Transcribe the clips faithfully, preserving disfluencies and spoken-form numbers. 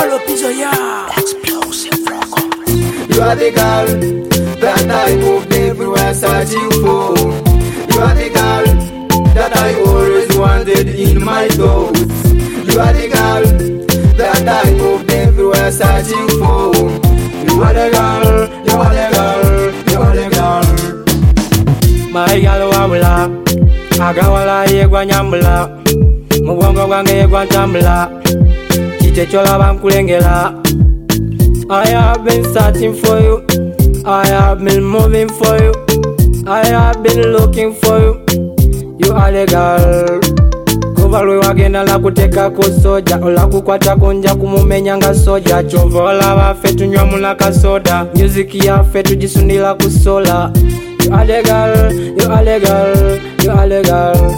Pablo Piso ya. Explosive record. You are the girl that I moved everywhere searching for. You are the girl that I always wanted in my thoughts. You are the girl that I moved everywhere searching for. You are the girl, you are the girl, you are the girl. My girl wabula, agawala yegwa nyambula, mubwongo gwange yegwa ntambula, kite kyolaba nkulengera. I have been searching for you, I have been moving for you, I have been looking for you. You are the girl. Kuva lwe wagenda la kuteka ku soja, ola kukwata kunja kumumenya nga soja. Chova olaba ffe tunywa mulaka soda, music yaffe tugisundira ku sola. You are the girl, you are the girl, you are the girl.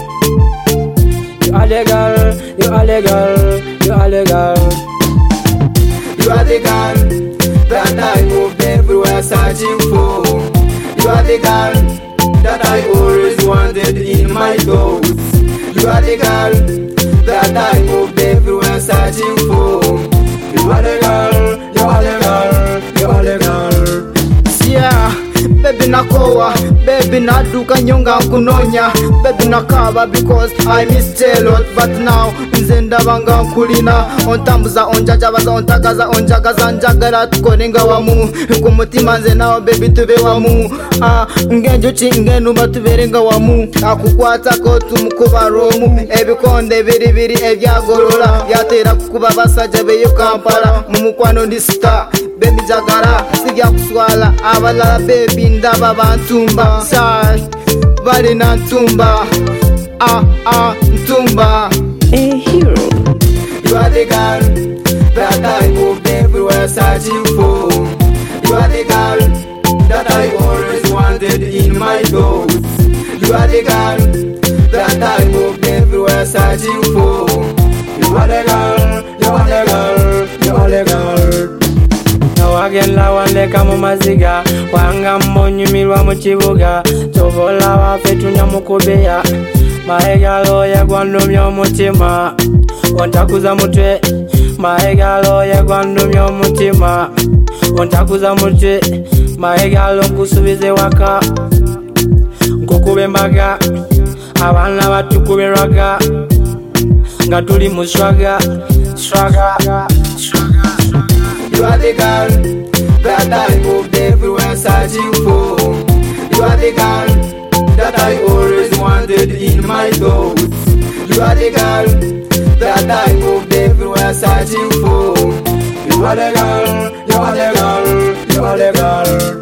You are the girl, you are the girl, you are the girl. You are the girl that I moved everywhere searching for. You are the girl that I always wanted in my thoughts. You are the girl that I moved everywhere searching for. You are the girl, you are the girl, you are the girl. Yeah, baby nakowa, baby naduka nyonga nkunonya, baby nakaba because I missed a lot, but now nze ndabanga nkulina, ontambuza onjajabaza ontagaza onjagaza njagala tukolenga wamu, ku mutima nze nawe baby tube wamu, ah ngenjuki ngenuma tuberenga wamu, akukwatako tumukuba romu, ebikonde biri biri ebyagolola, byatera kukuba basajja beyo Kampala, mu mukwano ndi star. Baby jagara, sijja kuswala abalala baby ndaba bantumba sai bali na ntumba ah ah ntumba. A hero. You are the girl that I moved everywhere searching for. You are the girl that I always wanted in my thoughts. You are the girl that I moved everywhere searching for. You are the girl, you are the girl, you are the girl. Wagenda wandeka mu maziga, wanga monyumirwa mu kibuga, tobola waffe tunya mukubeya, maegalo yegwandumya omutima, ontakuza mutwe, maegalo yegwandumya omutima, ontakuza mutwe, maegalo nkusubize waka, nkukube embaga, abaana batukube lwaga, nga tuli mu swaga, swaga, swaga. You are the girl that I moved everywhere searching for. You are the girl that I always wanted in my thoughts. You are the girl that I moved everywhere searching for. You are the girl, you are the girl, you are the girl.